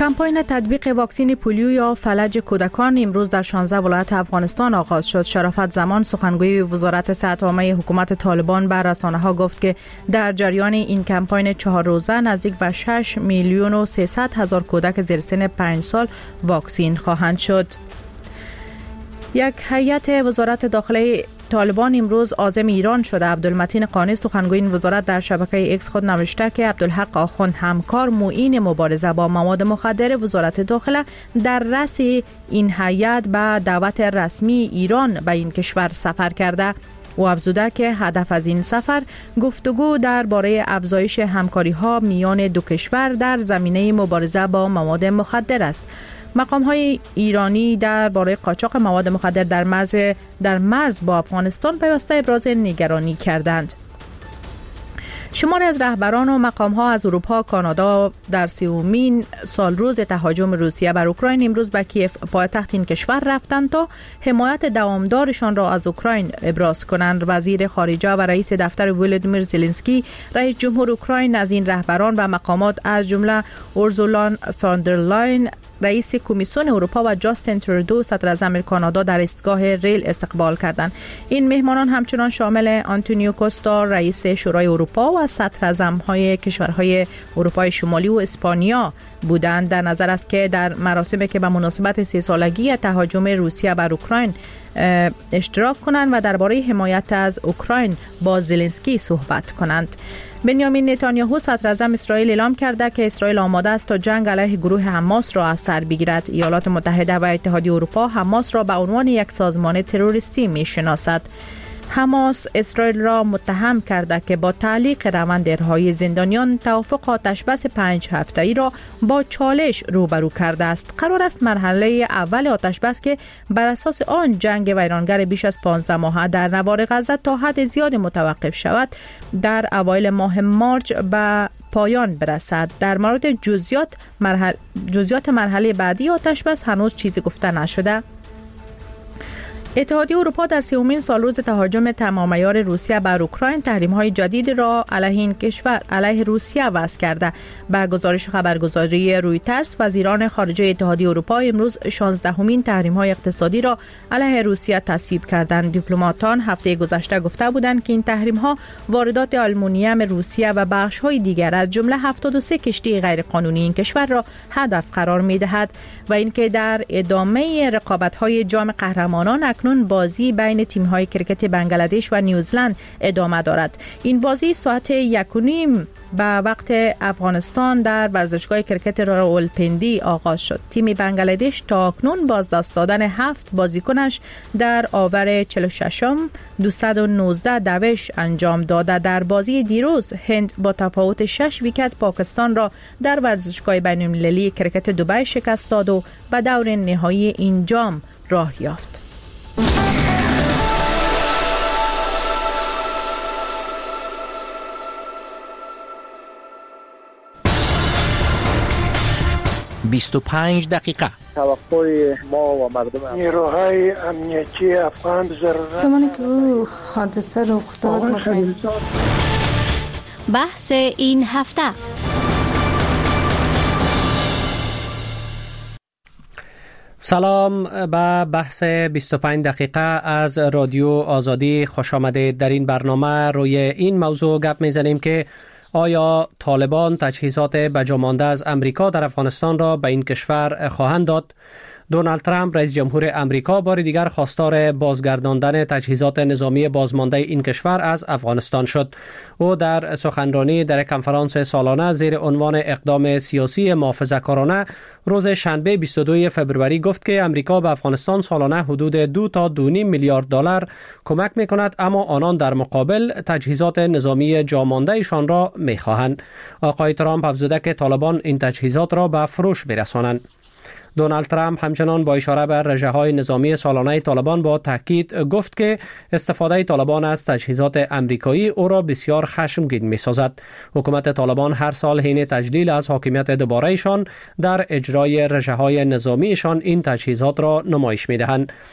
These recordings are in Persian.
کمپاین تطبیق واکسن پولیو یا فلج کودکان امروز در 16 ولایت افغانستان آغاز شد. شرافت زمان سخنگوی وزارت صحت عامه حکومت طالبان به رسانه‌ها گفت که در جریان این کمپاین 4 روزه نزدیک به 6,300,000 کودک زیر سن 5 سال واکسین خواهند شد. یک هیئت وزارت داخله طالبان امروز عازم ایران شده. عبدالمتین قانی سخنگوی این وزارت در شبکه ایکس خود نوشته که عبدالحق آخوند همکار معین مبارزه با مواد مخدر وزارت داخله در رأس این هیئت به دعوت رسمی ایران به این کشور سفر کرده. او افزوده که هدف از این سفر گفتگو درباره افزایش همکاری‌ها میان دو کشور در زمینه مبارزه با مواد مخدر است. مقام‌های ایرانی درباره قاچاق مواد مخدر در مرز با افغانستان پیوسته ابراز نگرانی کردند. شماری از رهبران و مقام‌ها از اروپا، کانادا در 30مین سالروز تهاجم روسیه بر اوکراین امروز به کیف پایتخت این کشور رفتند تا حمایت دوامدارشان را از اوکراین ابراز کنند. وزیر خارجه و رئیس دفتر ولودیمیر زلنسکی رئیس جمهور اوکراین از این رهبران و مقامات از جمله اورسولا فاندرلاین رئیس کمیسیون اروپا و جاستین ترودو صدر اعظم کانادا در ایستگاه ریل استقبال کردند. این مهمانان همچنان شامل آنتونیو کوستا رئیس شورای اروپا و صدر اعظم‌های کشورهای اروپای شمالی و اسپانیا بودند. در نظر است که در مراسمی که به مناسبت 30 سالگی تهاجم روسیه بر اوکراین اشتراک کنند و درباره حمایت از اوکراین با زلنسکی صحبت کنند. بنیامین نتانیاهو صدر اعظم اسرائیل اعلام کرده که اسرائیل آماده است تا جنگ علیه گروه حماس را از سر بگیرد. ایالات متحده و اتحادیه اروپا حماس را به عنوان یک سازمان تروریستی می‌شناسد. حماس اسرائیل را متهم کرده که با تعلیق روند رهایی زندانیان توافق آتشبس 5 هفته‌ای را با چالش روبرو کرده است. قرار است مرحله اول آتشبس که بر اساس آن جنگ ویرانگر بیش از 15 ماهه در نوار غزه تا حد زیاد متوقف شود در اوایل ماه مارچ به پایان برسد. در مورد جزئیات مرحله بعدی آتشبس هنوز چیزی گفته نشده. اتحادیه اروپا در 30مین سالروز تهاجم تمام‌عیار روسیه بر اوکراین تحریم‌های جدید را علیه این کشور علیه روسیه وضع کرده. به گزارش خبرگزاری رویترز وزیران خارجه اتحادیه اروپا امروز 16مین تحریم‌های اقتصادی را علیه روسیه تصویب کردند. دیپلماتان هفته گذشته گفته بودند که این تحریم‌ها واردات آلومینیوم روسیه و بخش‌های دیگر از جمله 73 کشتی غیرقانونی این کشور را هدف قرار می‌دهد و اینکه در ادامه رقابت‌های جام قهرمانان اکنون بازی بین تیم‌های کرکت بنگلادش و نیوزلند ادامه دارد. این بازی ساعت 1:30 به وقت افغانستان در ورزشگاه کرکت راولپندی آغاز شد. تیم بنگلادش تا اکنون بازدست دادن 7 بازیکنش در آور 46م 219 دوش انجام داده. در بازی دیروز هند با تفاوت 6 ویکت پاکستان را در ورزشگاه بین‌المللی کرکت دبی شکست داد و به دور نهایی این جام راه یافت. بیست دقیقه توقع ما و مردم نیروهای امنیتی افغان زمانی که او حادثه رخ داد بحث این هفته. سلام به بحث 25 دقیقه از رادیو آزادی خوش آمدید. در این برنامه روی این موضوع گپ میزنیم که آیا طالبان تجهیزات بجامانده از امریکا در افغانستان را به این کشور خواهند داد؟ دونالد ترامپ رئیس جمهور امریکا بار دیگر خواستار بازگرداندن تجهیزات نظامی بازمانده این کشور از افغانستان شد. او در سخنرانی در کنفرانس سالانه زیر عنوان اقدام سیاسی محافظه‌کارانه روز شنبه 22 فبروری گفت که امریکا به افغانستان سالانه حدود 2 تا 2.5 میلیارد دلار کمک می‌کند، اما آنان در مقابل تجهیزات نظامی جاماندهشان را می‌خواهند. آقای ترامپ افزوده که طالبان این تجهیزات را به فروش برسانند. دونالد ترامپ همچنان با اشاره به رژه‌های نظامی سالانه طالبان با تاکید گفت که استفاده طالبان از تجهیزات امریکایی او را بسیار خشمگین می‌سازد. حکومت طالبان هر سال حین تجلیل از حاکمیت دوباره‌شان در اجرای رژه‌های نظامیشان این تجهیزات را نمایش می‌دهند.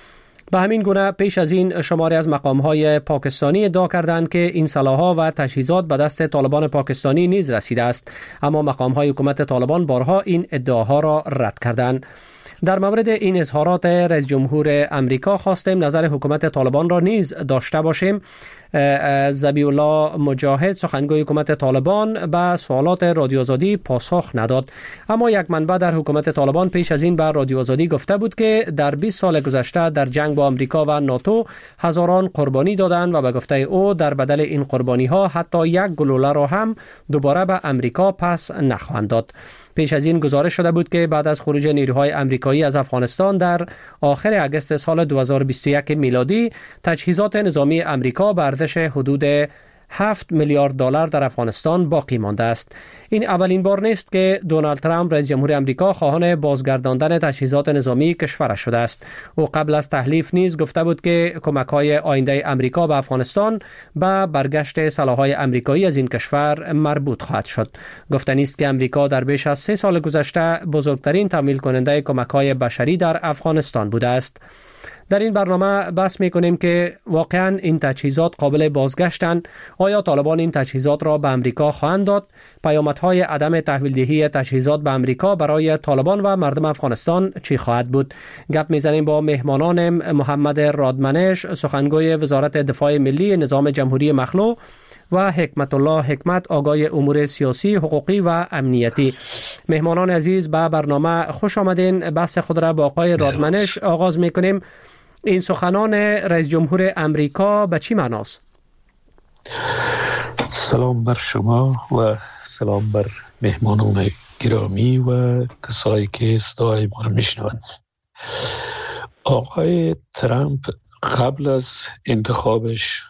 به همین گونه پیش از این شماری از مقام‌های پاکستانی ادعا کردند که این سلاح‌ها و تجهیزات به دست طالبان پاکستانی نیز رسیده است، اما مقام‌های حکومت طالبان بارها این ادعاها را رد کردند. در مورد این اظهارات رئیس جمهور امریکا خواستیم نظر حکومت طالبان را نیز داشته باشیم. ذبیح الله مجاهد سخنگوی حکومت طالبان به سوالات رادیو آزادی پاسخ نداد، اما یک منبع در حکومت طالبان پیش از این به رادیو آزادی گفته بود که در 20 سال گذشته در جنگ با امریکا و ناتو هزاران قربانی دادند و به گفته او در بدل این قربانی ها حتی یک گلوله را هم دوباره به امریکا پس نخواهند داد. پیش از این گزارش شده بود که بعد از خروج نیروهای امریکایی از افغانستان در آخر اگست سال 2021 میلادی تجهیزات نظامی امریکا به ارزش حدود 7 میلیارد دلار در افغانستان باقی مانده است. این اولین بار نیست که دونالد ترامپ رئیس جمهور امریکا خواهان بازگرداندن تجهیزات نظامی کشورش شده است. او قبل از تحلیف نیز گفته بود که کمک‌های آینده امریکا به افغانستان به برگشت سلاح‌های امریکایی از این کشور مربوط خواهد شد. گفتنی است که امریکا در بیش از 3 سال گذشته بزرگترین تمویل کننده کمک‌های بشری در افغانستان بوده است. در این برنامه بحث می‌کنیم که واقعاً این تجهیزات قابل بازگشتند. آیا طالبان این تجهیزات را به امریکا خواهند داد؟ پیامدهای عدم تحویل دهی تجهیزات به امریکا برای طالبان و مردم افغانستان چی خواهد بود؟ گپ می‌زنیم با مهمانانم محمد رادمنش سخنگوی وزارت دفاع ملی نظام جمهوری مخلوع و حکمت الله حکمت آگای امور سیاسی، حقوقی و امنیتی. مهمانان عزیز به برنامه خوش آمدین. بحث خود را با آقای رادمنش آغاز می‌کنیم. این سخنان رئیس جمهور امریکا به چی معناست؟ سلام بر شما و سلام بر مهمانان گرامی و کسایی که صدای ما را میشنوند. آقای ترامپ قبل از انتخابش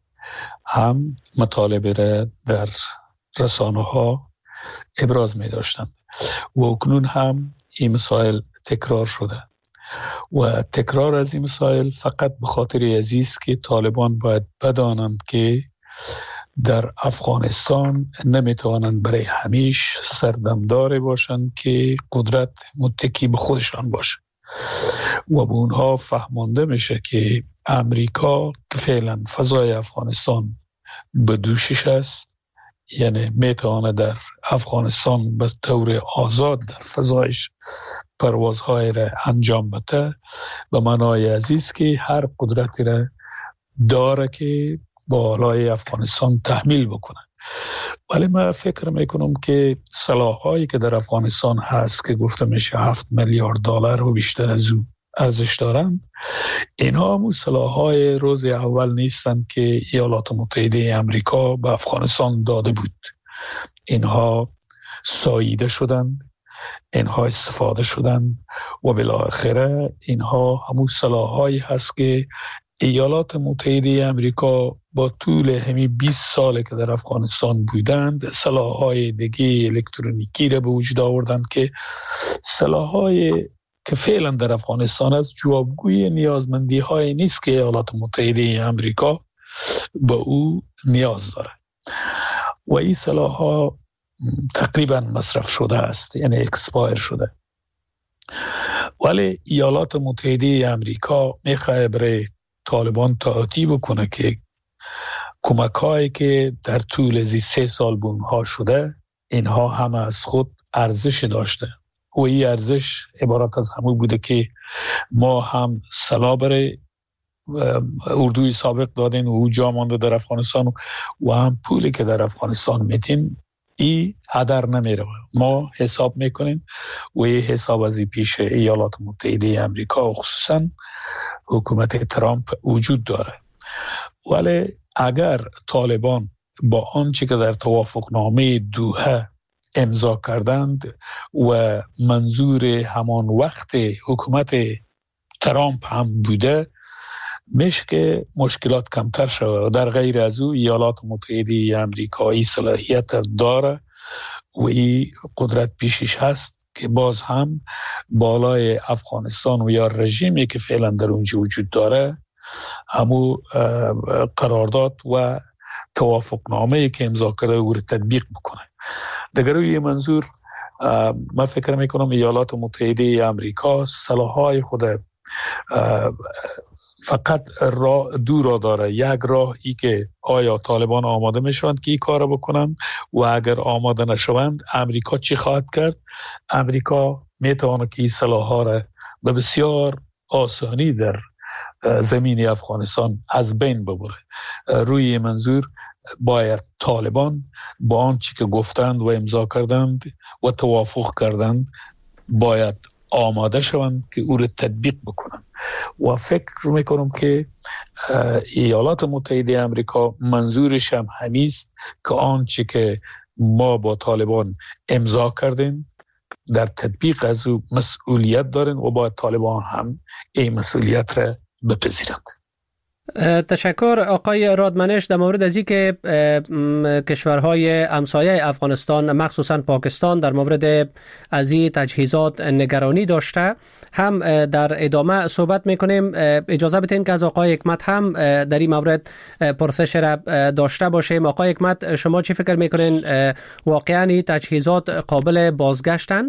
هم مطالبه را در رسانه ها ابراز می داشتند و اکنون هم این مسائل تکرار شده و تکرار از این مسائل فقط به خاطر عزیز که طالبان باید بدانند که در افغانستان نمیتوانند برای همیش سردمدار باشند که قدرت متکی به خودشان باشه و به اونها فهمانده میشه که امریکا که فعلا فضای افغانستان به دوشش است، یعنی میتواند در افغانستان به طور آزاد در فضایش پروازهای را انجام بده، به معنای عزیز که هر قدرتی را داره که بالای افغانستان تحمیل بکنه. ولی من فکر میکنم که سلاح‌هایی که در افغانستان هست که گفته میشه 7 میلیارد دلار و بیشتر از او ارزش دارند، اینها همون سلاح‌های روز اول نیستند که ایالات متحده امریکا به افغانستان داده بود. اینها ساییده شدند، اینها استفاده شدند و بالاخره اینها همون سلاح‌هایی هست که ایالات متحده امریکا با طول همین 20 سال که در افغانستان بودند سلاح‌های دیگه الکترونیکی را به وجود آوردند که سلاح‌های که فعلا در افغانستان از جوابگوی نیازمندی‌های نیست که ایالات متحده امریکا به او نیاز داره و این سلاح‌ها تقریبا مصرف شده است، یعنی اکسپایر شده. ولی ایالات متحده امریکا میخواه برای طالبان تعهدی بکنه که کمک‌هایی که در طول از 3 سال به اونها شده اینها هم از خود ارزش داشته و این ارزش عبارت از همون بوده که ما هم سلاح برای اردوی سابق دادین و او جا مانده در افغانستان و هم پولی که در افغانستان میتین ای هدر نمیره. ما حساب میکنیم و این حساب از پیش ایالات متحده امریکا و خصوصا حکومت ترامپ وجود داره. ولی اگر طالبان با آنچه که در توافقنامه دوحه امضا کردند و منظور همان وقت حکومت ترامپ هم بوده، میشه که مشکلات کمتر شود. در غیر از او ایالات متحده امریکایی صلاحیت داره و این قدرت پیشش هست که باز هم بالای افغانستان و یا رژیمی که فعلا در اونجا وجود داره همو قرارداد و توافقنامه‌ای که امضا کرده او رو تطبیق بکنه. دیگر روی منظور من فکر میکنم ایالات متحده امریکا سلاح‌های خود فقط دو راه داره. یک راه ای که آیا طالبان آماده میشوند که این کار بکنند و اگر آماده نشوند امریکا چی خواهد کرد؟ امریکا میتونه که این سلاح‌ها را به بسیار آسانی در زمین افغانستان از بین ببره. روی منظور باید طالبان با آنچه که گفتند و امضا کردند و توافق کردند باید آماده شوند که او را تطبیق بکنند و فکر میکنم که ایالات متحده آمریکا منظورش هم همیست که آنچه که ما با طالبان امضا کردیم در تطبیق از او مسئولیت دارن و باید طالبان هم این مسئولیت را بپذیرند. تشکر آقای رادمنش. در مورد از این که کشورهای همسایه افغانستان مخصوصا پاکستان در مورد از این تجهیزات نگرانی داشته هم در ادامه صحبت میکنیم. اجازه بدین که از آقای حکمت هم در این مورد پرسش را داشته باشیم. آقای حکمت، شما چی فکر میکنین؟ واقعا این تجهیزات قابل بازگشتن؟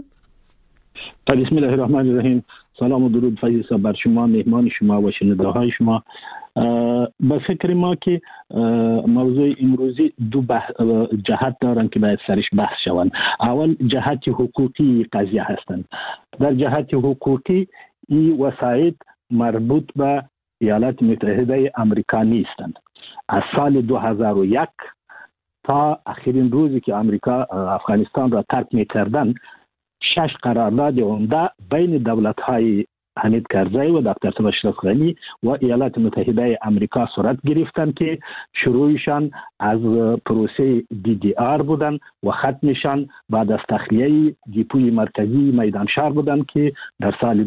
بسم الله الرحمن الرحیم. سلام و درود فیض صاحب بر شما، مهمان شما و شنونده های شما. به فکر ما که موضوع امروزی دو جهت دارن که باید سرش بحث شوند. اول جهت حقوقی قضیه هستند. در جهت حقوقی این وسایط مربوط به ایالات متحده آمریکا نیستند. از سال 2001 تا آخرین روزی که آمریکا افغانستان را ترک می‌کردند 6 قرارداد عمده بین دولت‌های حمید کرزی و دکتر اشرف غنی و ایالات متحده آمریکا صورت گرفتند که شروعشان از پروسه DDR بودن و ختمشان بعد از تخلیه دیپوی مرکزی میدان شهر بودن که در سال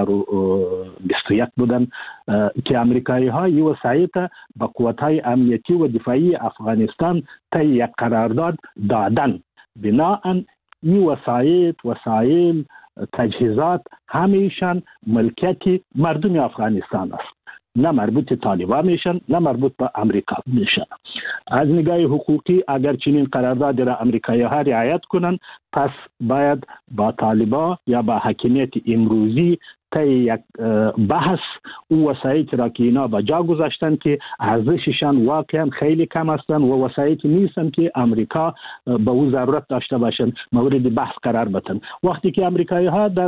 2021 بودن که امریکایی ها این وسایط به قوت‌های امنیتی و دفاعی افغانستان طی یک قرارداد دادن. بناهن این وسایل تجهیزات همیشان ملکیت مردم افغانستان است، نه مربوط طالبان میشن نه مربوط به امریکا میشن. از نگاه حقوقی اگر چنین قرارداد را امریکایی ها رعایت کنند پس باید با طالبان یا با حاکمیت امروزی طی یک بحث او وسایط را که اینا با جا گذاشتن که ارزششان واقعا خیلی کم هستند و وسایطی نیستن که امریکا به او ضرورت داشته باشند مورد بحث قرار بدن. وقتی که امریکایی ها در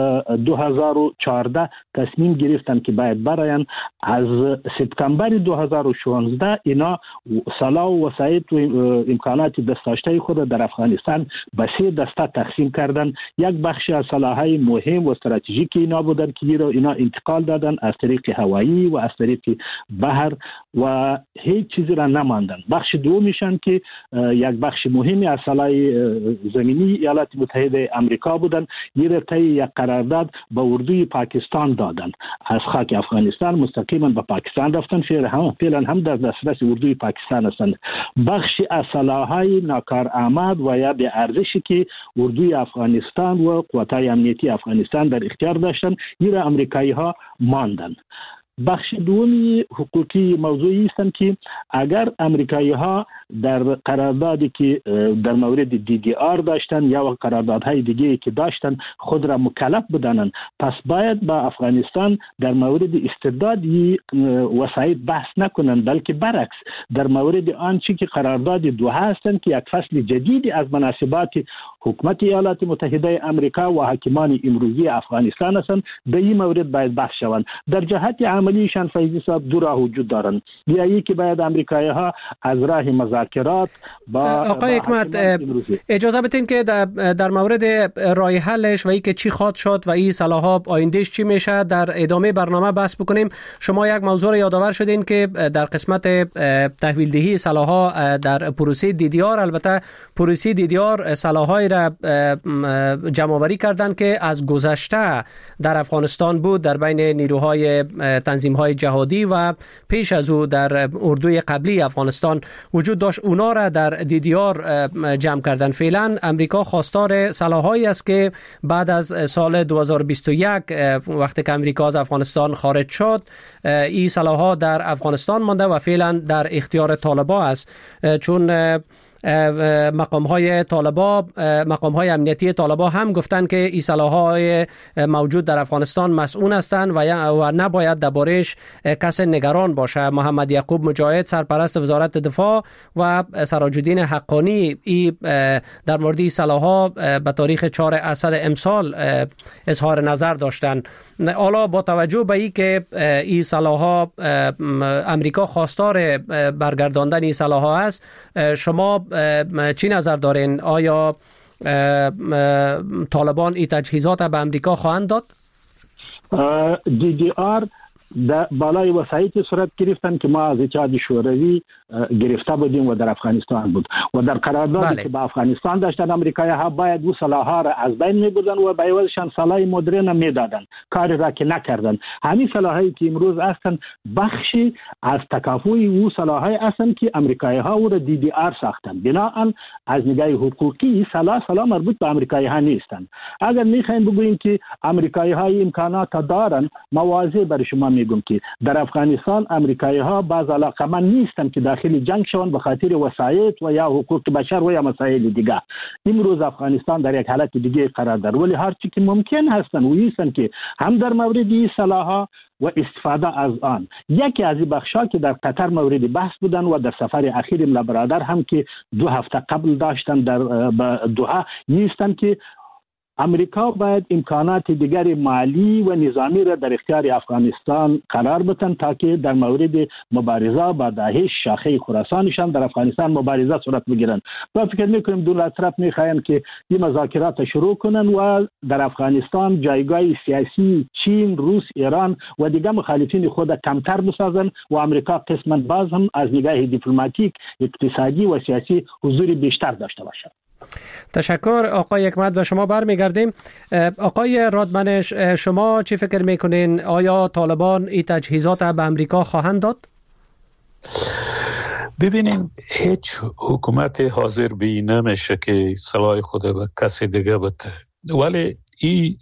2014 تصمیم گرفتن که باید براین، از سپتامبر 2016 اینا سلاح و وسایط و امکانات دستاشته خود در افغانستان به 3 دسته تقسیم کردن. یک بخش از سلاح‌های مهم و استراتژیک اینا بودن که اینا انتقال دادن از طریق هوایی و از طریق بحر و هیچ چیزی را نماندن. بخش دومیشان که یک بخش مهمی از سلاح زمینی ایالات متحده آمریکا بودن، این طی یک قرارداد به اردوی پاکستان دادن. از خاک افغانستان مستقیما به پاکستان رفتن، فعلا هم در دسترس اردوی پاکستان هستند. بخش از سلاح‌های ناکارآمد و یا به ارزشی که اردوی افغانستان و قوت‌های امنیتی افغانستان در اختیار داشتن، این را امریکایی ها ماندن. بخش دومی حقوقی موضوعی هستند که اگر امریکایی ها در قراردادی که در مورد DDR داشتن یا قراردادهای دیگه که داشتن خود را مکلف بدانند، پس باید با افغانستان در مورد استردادی وسایط بحث نکنند، بلکه برعکس در مورد آنچه که قرارداد دوحه هستند که یک فصل جدیدی از مناسبات حکومت ایالات متحده آمریکا و حاکمان امروزی افغانستان هستند به این مورد باید بحث شوند. در جهت عملیشان فیضی صاحب دو راه وجود دارند. یکی که باید امریکایی ها از راه مذاکرات با آقای حکمت اجازه بدین که در مورد راه حلش و اینکه چی خواهد شد و این سلاح‌ها آیندهش چی میشه در ادامه برنامه بحث بکنیم. شما یک موضوع یادآور شدین که در قسمت تحویل دهی سلاح‌ها در پروسه DDR، البته پروسه DDR سلاح‌های را جمع آوری کردن که از گذشته در افغانستان بود در بین نیروهای تنظیم‌های جهادی و پیش از او در اردوی قبلی افغانستان وجود داشت. اونا را در DDR جمع کردن. فعلا امریکا خواستار سلاح‌هایی است که بعد از سال 2021 وقتی که امریکا از افغانستان خارج شد این سلاح‌ها در افغانستان مانده و فعلا در اختیار طالبان است، چون مقام‌های طالبان، مقام‌های امنیتی طالبان هم گفتن که این سلاح‌های موجود در افغانستان مسئول هستند و نباید درباره‌اش کس نگران باشه. محمد یعقوب مجاهد سرپرست وزارت دفاع و سراج الدین حقانی در مورد این سلاح‌ها به تاریخ 4 اسد امسال اظهار نظر داشتند. حالا با توجه به این که این سلاح‌ها امریکا خواستار برگرداندن این سلاح‌ها است، شما چی نظر دارین؟ آیا طالبان این تجهیزات به امریکا خواهند داد؟ DDR در بالای وسایتی صورت گرفتن که ما از اتحاد شوروی گرفته بودیم و در افغانستان بود و در قراردادی که با افغانستان داشتن امریکایی ها باید او سلاح‌ها را از بین می‌بردن و به عوضشان سلاح مدرن میدادن، کاری را که نکردن. همین سلاحایی که امروز هستند بخشی از تکافؤ او سلاح‌های هستند که امریکایی ها او را DDR ساختن. بنابراین از نگاه حقوقی سلاح مربوط به امریکایی ها نیستند. اگر می‌خوایم بگوییم که امریکایی ها امکانات دارن، مواضع برای شما میگم که در افغانستان امریکایی ها باز علاقمند نیستن که داخل جنگ شوند به خاطر وسایط و یا حقوق بشر و یا مسائل دیگه. امروز افغانستان در یک حالت دیگه قرار داره، ولی هر چی که ممکن هستن و هستن که هم در مورد این سلاح‌ها و استفاده از آن. یکی از بخشا که در قطر مورد بحث بودن و در سفر اخیر املا برادر هم که 2 هفته قبل داشتن در دوحه نیستن که امریکا باید امکانات دیگر مالی و نظامی را در اختیار افغانستان قرار بدن تا که در مورد مبارزه با داعش شاخه خراسانشان در افغانستان مبارزه صورت بگیرن. با فکر میکنیم دولت طرف میخواین که این مذاکرات شروع کنن و در افغانستان جایگاه سیاسی چین، روس، ایران و دیگر مخالفین خود کمتر بسازن و امریکا قسما باز هم از نگاه دیپلماتیک، اقتصادی و سیاسی حضور بیشتر داشته باشد. تشکر آقای حکمت. به شما برمیگردیم. آقای رادمنش، شما چی فکر میکنین؟ آیا طالبان این تجهیزات به امریکا خواهند داد؟ ببینین، هیچ حکومت حاضر به نمیشه که سلاح خود به کسی دیگه بده، ولی این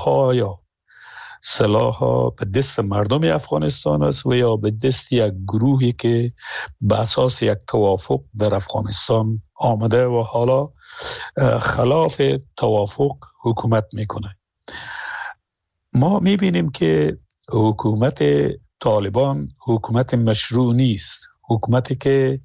سلاح به دست مردم افغانستان است و یا به دست یک گروهی که به اساس یک توافق در افغانستان آمده و حالا خلاف توافق حکومت میکنه. ما میبینیم که حکومت طالبان حکومت مشروع نیست، حکومتی که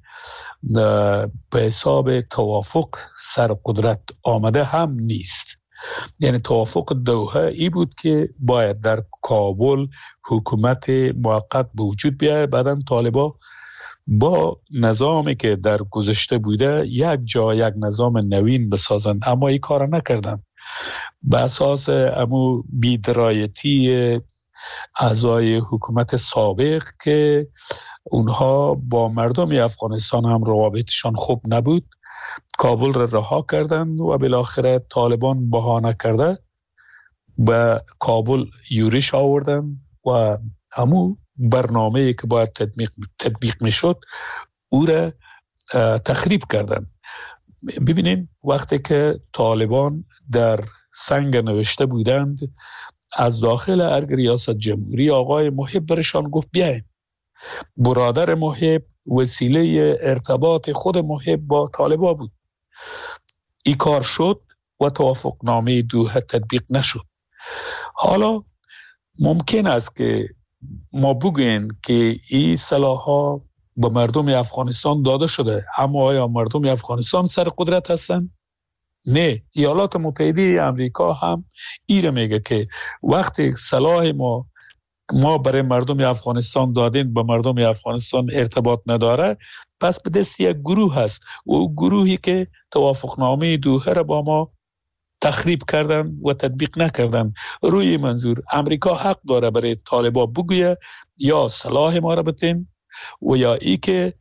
به حساب توافق سر قدرت آمده هم نیست. یعنی توافق دوحه ای بود که باید در کابل حکومت موقت به وجود بیاید، بعداً طالبان با نظامی که در گذشته بوده یک نظام نوین بسازند، اما این کار نکردن. به اساس امو بی‌درایتی اعضای حکومت سابق که اونها با مردم افغانستان هم روابطشان خوب نبود، کابل را رها کردن و بالاخره طالبان بهانه کرده به کابل یورش آوردن و همون برنامه‌ای که باید تطبیق میشد او را تخریب کردن. ببینین، وقتی که طالبان در سنگ نوشته بودند، از داخل ارگ ریاست جمهوری آقای محب برشان گفت بیاین. برادر محب وسیله ارتباط خود محب با طالبان بود. این کار شد و توافقنامه دوحه تطبیق نشد. حالا ممکن است که ما بگوییم که این سلاح‌ها به مردم افغانستان داده شده، اما آیا مردم افغانستان سر قدرت هستند؟ نه. ایالات متحده امریکا هم ایره میگه که وقتی سلاح ما برای مردم افغانستان دادین به مردم افغانستان ارتباط نداره، پس به دست یک گروه هست و گروهی که توافقنامه دوحه را با ما تخریب کردن و تطبیق نکردن. روی منظور امریکا حق داره برای طالبان بگویه یا سلاح ما را بتین و یا ای که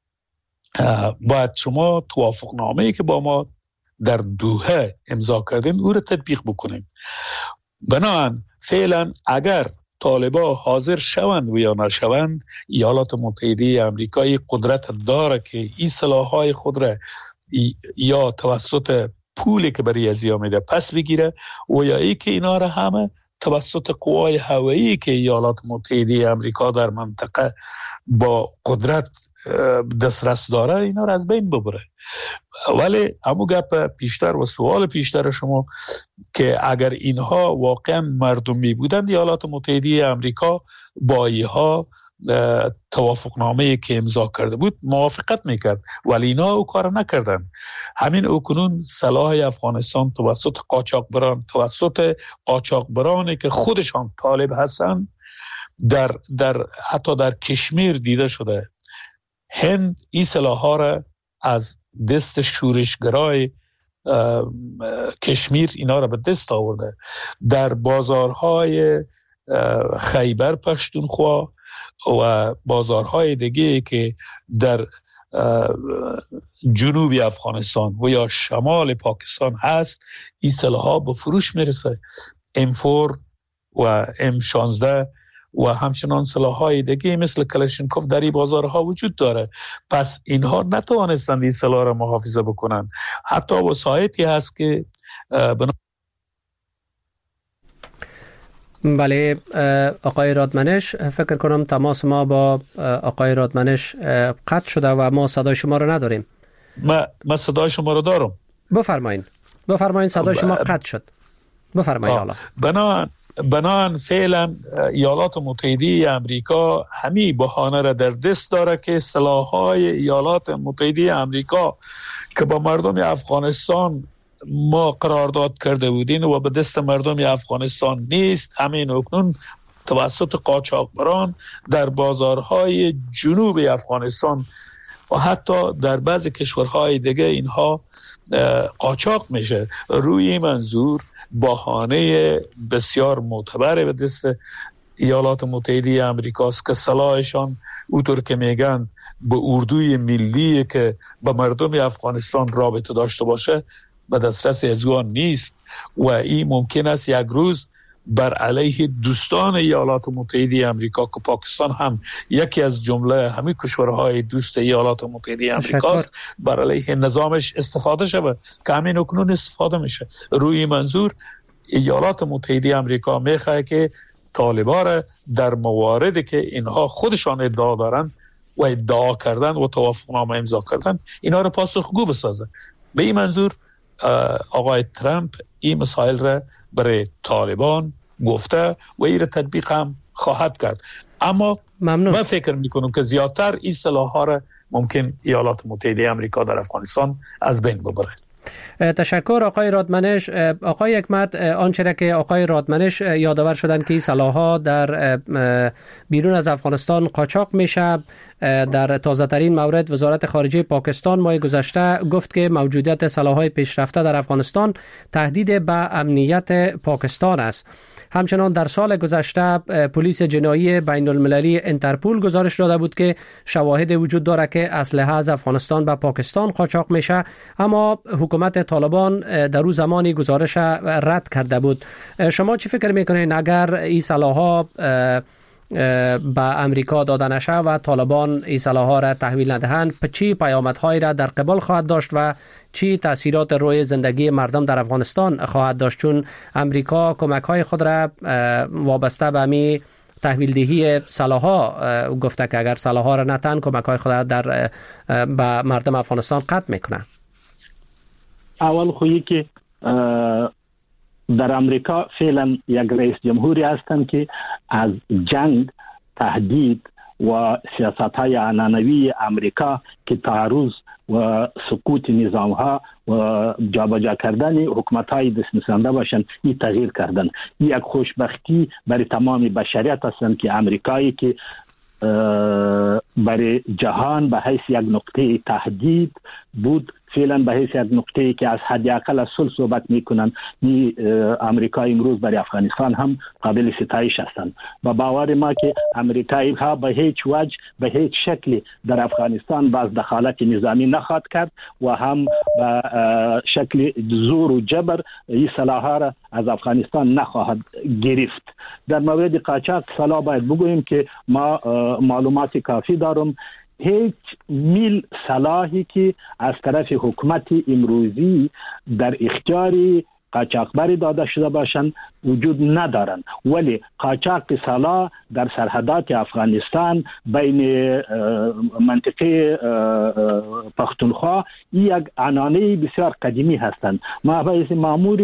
باید شما توافقنامه‌ای که با ما در دوحه امضا کردین او را تطبیق بکنین. بنابراین فعلا اگر طالبان حاضر شوند و یا نشوند، ایالات متحده امریکایی قدرت داره که این سلاح‌های خود را یا توسط پولی که برای ازیا میده پس بگیره و یا ای که اینا را همه توسط قوای هوایی که ایالات متحده امریکا در منطقه با قدرت دسترس داره اینا را از بین ببره. ولی همون گپ پیشتر و سوال پیشتر شما که اگر اینها واقعا مردمی بودند، ایالات متحده آمریکا با اینها توافقنامه که امضا کرده بود موافقت میکرد، ولی اینا او کار نکردن. همین اکنون سلاح افغانستان توسط قاچاقبرانی که خودشان طالب هستند حتی در کشمیر دیده شده. هند این سلاح ها را از دست شورشگرای کشمیر اینا را به دست آورده. در بازارهای خیبر پشتونخوا و بازارهای دیگه که در جنوب افغانستان و یا شمال پاکستان هست، این سلاح‌ها به فروش میرسه. M4 و M16 و همچنان سلاح‌های دیگه مثل کلاشینکوف در این بازارها وجود داره. پس اینها نتوانستند این سلاح را محافظه بکنن. حتی وسایتی هست که بله آقای رادمنش، فکر کنم تماس ما با آقای رادمنش قطع شده و ما صدای شما رو نداریم. ما صدای شما رو دارم. بفرمایید صدای شما قطع شد. بفرمایید. حالا بنابراین فعلا ایالات متحده آمریکا همین بهانه را در دست داره که سلاح‌های ایالات متحده آمریکا که با مردم افغانستان ما قرارداد کرده بودیم و به دست مردم افغانستان نیست، همین اکنون توسط قاچاقبران در بازارهای جنوب افغانستان و حتی در بعضی کشورهای دیگه اینها قاچاق میشه. روی منظور بهانه بسیار معتبر به دست ایالات متحده آمریکاست که سلاحشان اونطور که میگن به اردوی ملی که به مردم افغانستان رابطه داشته باشه به دسترس ازوان نیست و این ممکن است یک روز بر علیه دوستان ایالات متحده آمریکا که پاکستان هم یکی از جمله همین کشورهای دوست ایالات متحده آمریکا است، بر علیه نظامش استفاده شود که همین اکنون استفاده میشه. روی منظور ایالات متحده آمریکا میخواد که طالبان در مواردی که اینها خودشان ادعا دارن و ادعا کردن و توافقنامه امضا کردن اینا را پاسخگو بسازه. به این منظور آقای ترامپ این مسائل را برای طالبان گفته و این را تطبیق هم خواهد کرد. اما من فکر میکنم که زیادتر این سلاح‌ها را ممکن ایالات متحده آمریکا در افغانستان از بین ببره. تشکر آقای رادمنش. آقای حکمت، آنچه که آقای رادمنش یادآور شدن که این سلاح‌ها در بیرون از افغانستان قاچاق میشه. در تازه ترین مورد وزارت خارجه پاکستان ماه گذشته گفت که موجودیت سلاح‌های پیشرفته در افغانستان تهدید به امنیت پاکستان است. همچنان در سال گذشته پلیس جنایی بین المللی انترپول گزارش داده بود که شواهد وجود داره که اسلحه از افغانستان به پاکستان قاچاق میشه، اما حکومت طالبان در اون زمانی گزارش رد کرده بود. شما چی فکر میکنین اگر این سلاح‌ها به امریکا داده نشه و طالبان این سلاح‌ها را تحویل ندهند، چی پیامدهایی را در قبال خواهد داشت و چی تاثیرات روی زندگی مردم در افغانستان خواهد داشت؟ چون امریکا کمک‌های خود را وابسته به می تحویل دهی سلاح‌ها گفته که اگر سلاح‌ها را نتن کمک‌های خود را به مردم افغانستان قطع میکنه. اول خویی که در امریکا فعلا یک رئیس جمهوری هستند که از جنگ، تهدید و سیاست‌های عنعنوی امریکا که تعرض و سقوط نظام‌ها و جابجا کردن حکومت‌های دست‌نویسنده باشند، این تغییر کردن. یک خوشبختی برای تمام بشریت هستند که امریکایی که برای جهان به حیث یک نقطه تهدید بود، فعلا به حیث یک نقطه‌ای که از حداقل از صلح صحبت میکنن. امریکا امروز برای افغانستان هم قابل ستایش هستند و باور ما که امریکایی ها به هیچ وجه به هیچ شکلی در افغانستان باز دخالت نظامی نخواهد کرد و هم به شکل زور و جبر این سلاح‌ها را از افغانستان نخواهد گرفت. در مورد قاچاق سلاح باید بگوییم که ما معلومات کافی دارم. هیچ میل سلاحی که از طرف حکومت امروزی در اختیار قاچاقبری داده شده باشند وجود ندارند، ولی قاچاق سلاح در سرحدات افغانستان بین منطقه پختونخوا یک عنعنه بسیار قدیمی هستند. ما باید مأمور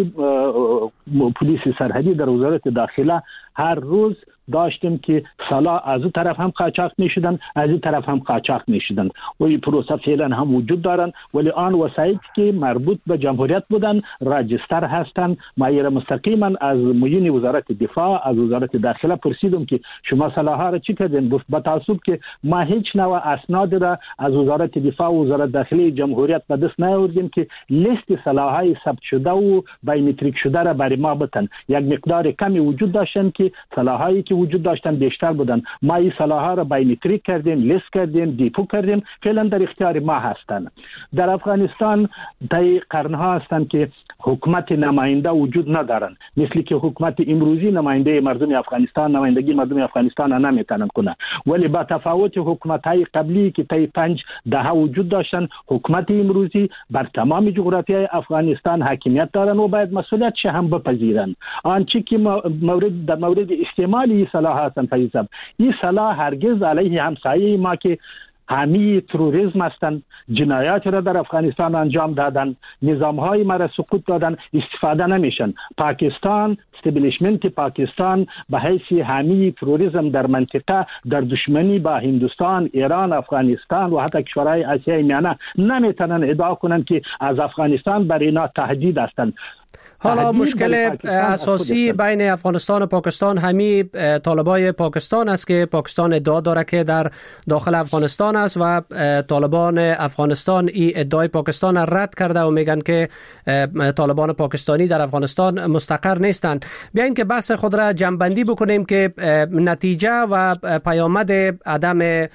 پلیس سرحدی در وزارت داخله هر روز داشتیم که سلاح از اون طرف هم قاچاق میشدن، از این طرف هم قاچاق میشدن و این پروسه فعلا هم وجود دارن، ولی آن وسایلی که مربوط به جمهوریت بودن راجستر هستن. ما مستقیما از معین وزارت دفاع از وزارت داخله پرسیدم که شما سلاح ها را چی کردین؟ گفت با تعصب که ما هیچ نوع اسناد را از وزارت دفاع و وزارت داخله جمهوریت به دست نیاوردیم که لیست سلاح های ثبت شده و بایومتریک شده را برای ما بتن. یک مقدار کمی وجود داشتن که سلاح هایی که وجود داشتن بیشتر بودن. ما این سلاح ها را بایومتریک کردیم، لیست کردیم، دیپو کردیم، فعلا در اختیار ما هستند. در افغانستان طی قرنها هستند که حکومت نماینده وجود ندارن، مثل که حکومت امروزی نماینده مردم افغانستان نمایندگی مردم افغانستان نمیتونن کنه، ولی با تفاوت حکومت های قبلی که طی 5 دهه وجود داشتن، حکومت امروزی بر تمام جغرافیای افغانستان حاکمیت دارن و باید مسئولیتش هم بپذیرن. آنچه که در مورد استعمال این سلاح هستن فیضاب، این سلاح هرگز علیه همسایه ما که حامی تروریسم هستند، جنایات را در افغانستان انجام دادن، نظام‌های ما را سقوط دادن، استفاده نمیشن. پاکستان، استبلیشمنت پاکستان به حیث حامی تروریسم در منطقه در دشمنی با هندوستان، ایران، افغانستان و حتی کشورهای آسیای میانه نمیتونن ادعا کنن که از افغانستان برای اینا تهدید هستند. حالا مشکل اساسی بین افغانستان و پاکستان همی طالبای پاکستان است که پاکستان ادعا داره که در داخل افغانستان است و طالبان افغانستان این ادعای پاکستان رد کرده و میگن که طالبان پاکستانی در افغانستان مستقر نیستند. بیاین که بحث خود را جمع‌بندی بکنیم که نتیجه و پیامد عدم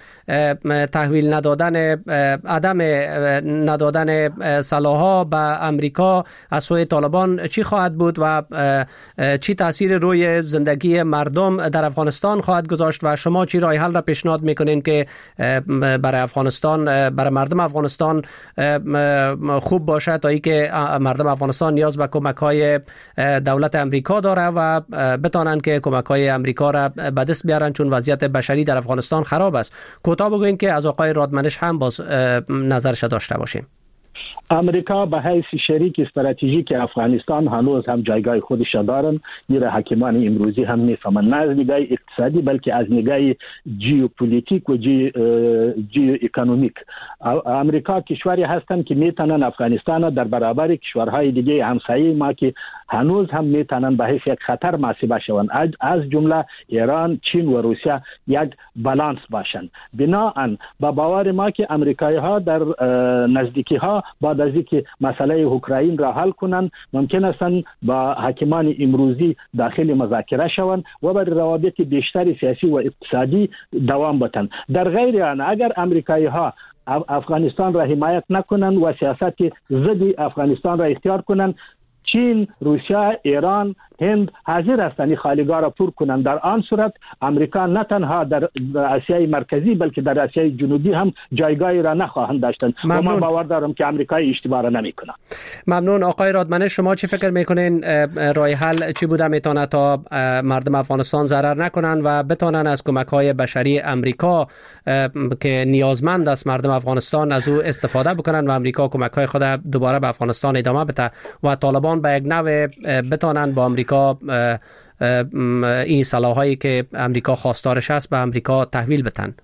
تحویل ندادن سلاح‌ها به امریکا از سوی طالبان چی خواهد بود و چی تاثیر روی زندگی مردم در افغانستان خواهد گذاشت و شما چی راه حل را پیشنهاد میکنین که برای مردم افغانستان خوب باشه تا اینکه مردم افغانستان نیاز به کمک‌های دولت امریکا داره و بتونن که کمک‌های امریکا را به دست بیارن، چون وضعیت بشری در افغانستان خراب است. کوتاه بگوین که از آقای رادمنش هم باز نظرش داشته باشیم. امریکا به حیث شریک استراتژیک افغانستان هنوز هم جایگاه خودش دارن. این حاکمان امروزی هم میفهمن، نه از نگاه اقتصادی بلکه از نگاه ژئوپلیتیک و ژئو اکونومیک. امریکا کشوری هستن که میتونن افغانستان در برابر کشورهای دیگه همسایه ما که هنوز هم میتونن به حیث یک خطر محسوب شوند، از جمله ایران، چین و روسیه یک بالانس باشند. بنابراین با باور ما که امریکایی ها در نزدیکی ها بعد از اینکه مسئله اوکراین را حل کنند ممکن است با حاکمان امروزی داخل مذاکره شوند و بر روابط بیشتر سیاسی و اقتصادی دوام بدن. در غیر آن اگر امریکایی ها افغانستان را حمایت نکنند و سیاست ضد افغانستان را اختیار کنند، چین، روسیه، ایران، هند حاضر هستند خالیگاه را پر کنند. در آن صورت امریکا نه تنها در آسیای مرکزی بلکه در آسیای جنوبی هم جایگاهی را نخواهند داشتند و من باور دارم که امریکا اشتباه را نمیکنه. ممنون. آقای رادمنش، شما چی فکر میکنین راه حل چی بوده میتونه تا مردم افغانستان ضرر نکنن و بتونن از کمک‌های بشری امریکا که نیازمند است مردم افغانستان از او استفاده بکنن و امریکا کمک‌های خود دوباره به افغانستان ادامه بده و طالبان به یک نوع بتونن با امریکا این سلاحایی که امریکا خواستارش است به امریکا تحویل بدن؟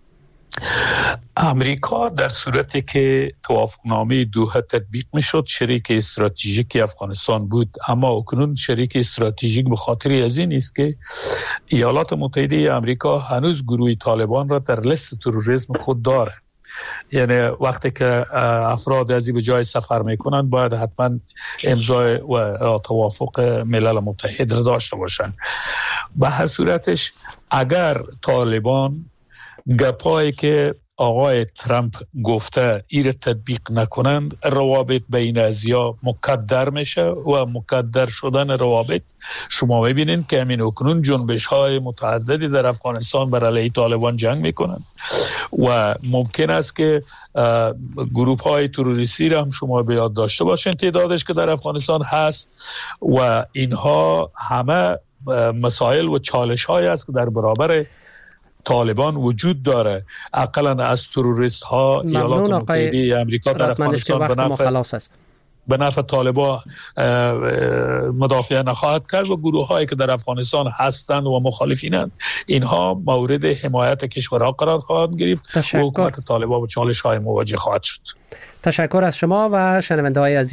امریکا در صورتی که توافقنامه دوحه تطبیق میشد شریک استراتژیک افغانستان بود، اما اکنون شریک استراتژیک به خاطر از این است که ایالات متحده امریکا هنوز گروه طالبان را در لیست تروریسم خود داره. یعنی وقتی که افراد از این به جای سفر میکنن باید حتما امضای و توافق ملل متحد را داشته باشن. به هر صورتش اگر طالبان گپایی که آقای ترامپ گفته ایر تطبیق نکنند، روابط بین ازیا مکدر میشه و مکدر شدن روابط شما ببینید که همین اکنون جنبش های متعددی در افغانستان بر علیه طالبان جنگ میکنند و ممکن است که گروه های تروریستی را هم شما به یاد داشته باشین تعدادش که در افغانستان هست و اینها همه مسائل و چالش های است که در برابر طالبان وجود داره. اقلا از تروریست ها ایالات متحده آمریکا در افغانستان به نفع طالبان مدافع نخواهد کرد و گروه هایی که در افغانستان هستند و مخالفینند اینها مورد حمایت کشورها قرار خواهند گرفت و حکومت طالبان با چالش های مواجه خواهد شد. تشکر از شما و شنونده های عزیز.